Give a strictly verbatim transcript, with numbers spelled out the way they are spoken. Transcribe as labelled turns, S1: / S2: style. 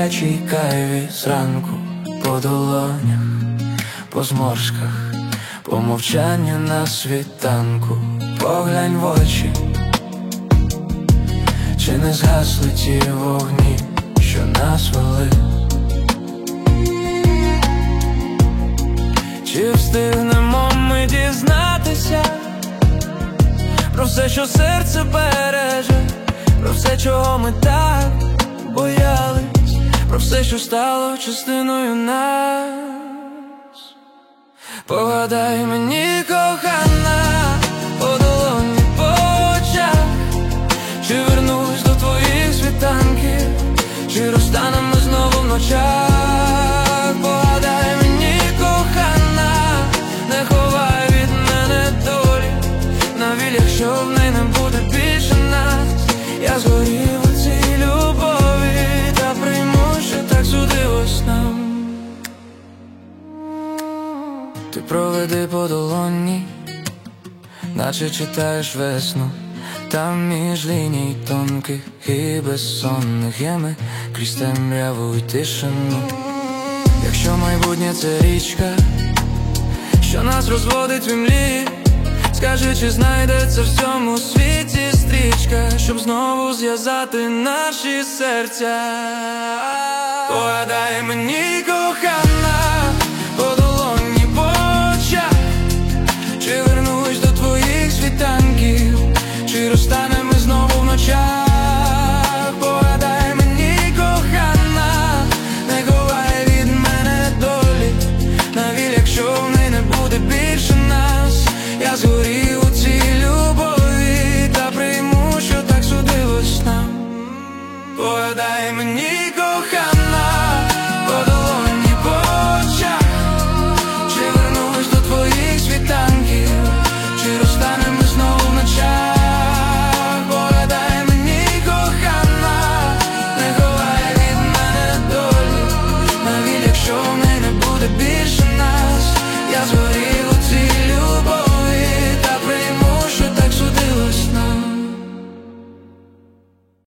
S1: гарячій каві зранку, по долонях, по зморшках, по мовчанню на світанку. Поглянь в очі, чи не згасли ті вогні, що нас вели? Чи встигнемо ми дізнатися про все, що серце береже, про все, чого ми так боялись, про все, що стало частиною нас? Погадай мені, кохана, по долоні, по очах, чи вернусь до твоїх світанків, чи розтанемо знову в ночах. Погадай мені, кохана, не ховай від мене долі, навіть якщо в неї не буде більше нас. Я згорів у цій любові, та прийму, що так судилось нам. Ти проведи по долоні, наче читаєш весну, там між ліній тонких і безсонних є ми крізь темряву й тишину. Якщо майбутнє це річка, що нас розводить в імлі, скажи, чи знайдеться в цьому світі стрічка, щоб знову зв'язати наші серця. Погадай мені, кохана, по долоні, по очах, чи вернусь до твоїх світанків, чи розтанемо знову в ночах. Погадай мені, кохана, не ховай від мене долі, навіть якщо в неї не буде більше нас. Я згорів у цій любові, та прийму, що так судилось нам. Погадай мені,